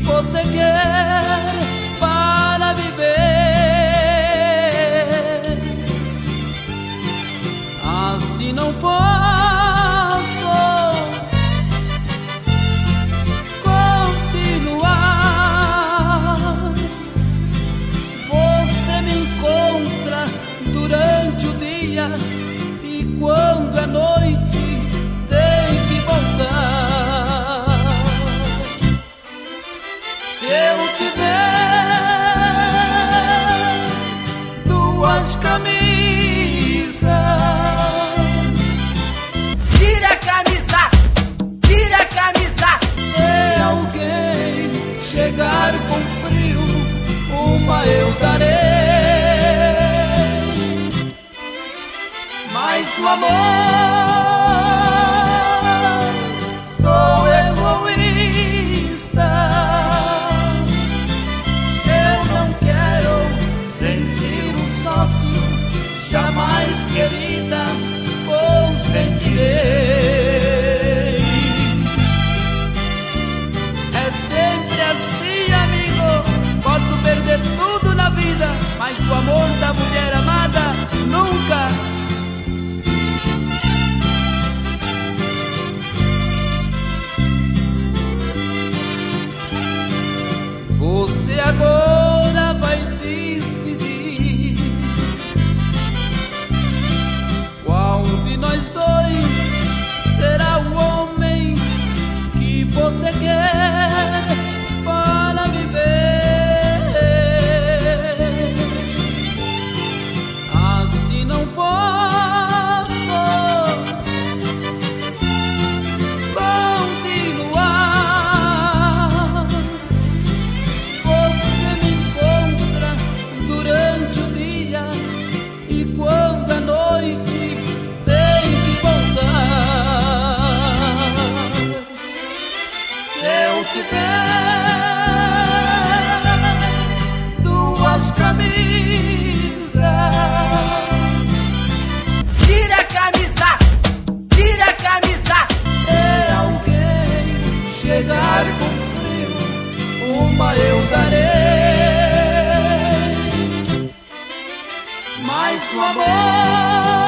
você quer para viver. Assim não posso continuar. Você me encontra durante o dia e quando é noite tem que voltar. Se eu tiver duas camisas, tira a camisa, tira a camisa. se alguém chegar com frio, uma eu darei. Mas no amor sou egoísta. Eu não quero sentir um sócio, jamais, querida, consentirei. É sempre assim, amigo. Posso perder tudo na vida, mas o amor da mulher amada nunca. Você agora vai decidir qual de nós dois será o homem que você quer para viver. Assim não posso continuar. Você me encontra durante o dia e quando é noite tem que voltar. Se eu tiver duas camisas, Tira a camisa, tira a camisa. se alguém chegar com frio, uma eu darei. Mas no amor